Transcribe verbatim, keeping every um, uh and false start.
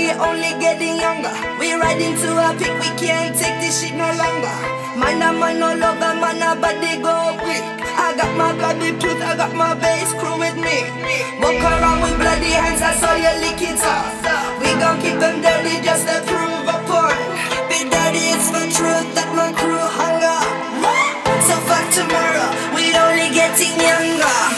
we only getting younger. We ride into a peak, we can't take this shit no longer. Man a man no lover, man a body go quick. I got my bloody tooth, I got my bass crew with me. Walk around with bloody hands, I saw you lick it off. We gon' keep them dirty just to prove a point. Be dirty, it's for truth that my crew hunger. So fuck tomorrow, we only getting younger.